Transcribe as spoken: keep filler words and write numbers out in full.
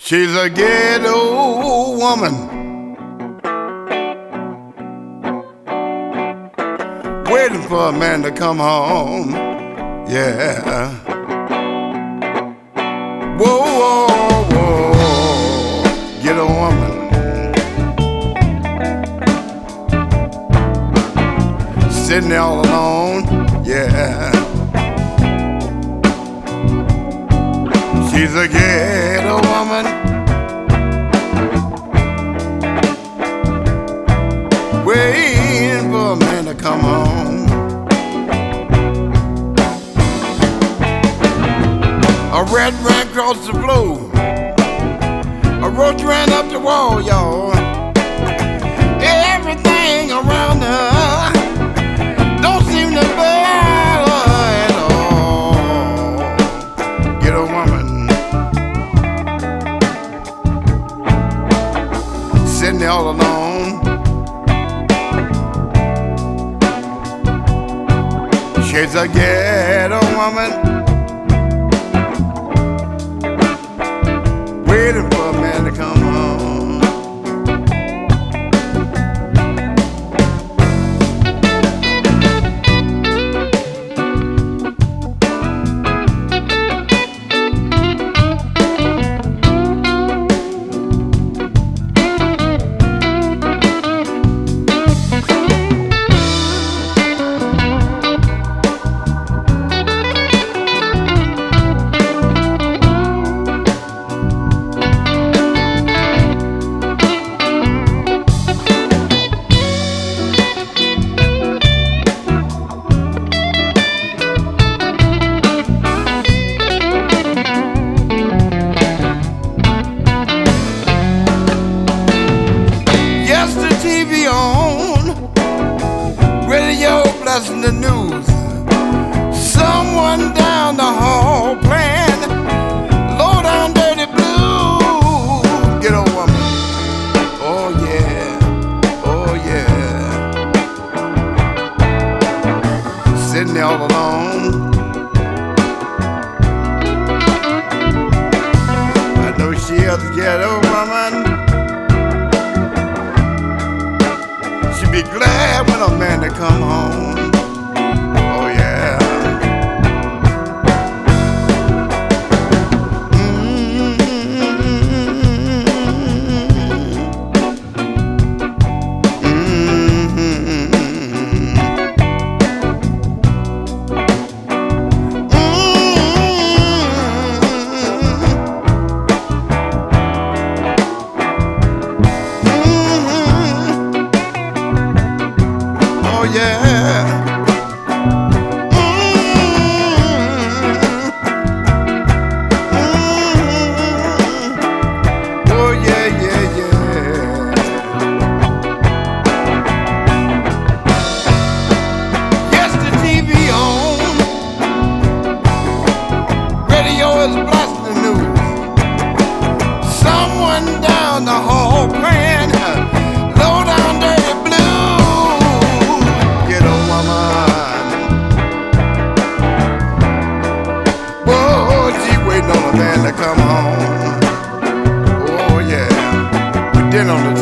She's a ghetto woman, waiting for a man to come home. Yeah. Whoa, whoa, whoa, ghetto woman, sitting there all alone. Yeah. She's a ghetto woman, waiting for a man to come home. A rat ran across the floor, a roach ran up the wall, y'all. Everything around her don't seem to bother at all. Ghetto woman, sitting there all alone. She's a ghetto woman, waiting for a man to come home. T V on, radio blasting the news. Someone down the hall playing low down dirty blues. Ghetto woman, oh yeah, oh yeah, sitting there all alone. I know she is a ghetto woman. Be glad when a man to come home. Oh yeah. Mm-hmm. Mm-hmm. Oh yeah. Mm-hmm. Oh yeah, yeah, yeah. Yes, the T V on, radio is blasting the news. Someone down the hall playing low down dirty blues. Ghetto woman, whoa, she waiting on a man to come home. Oh yeah, we dinner on the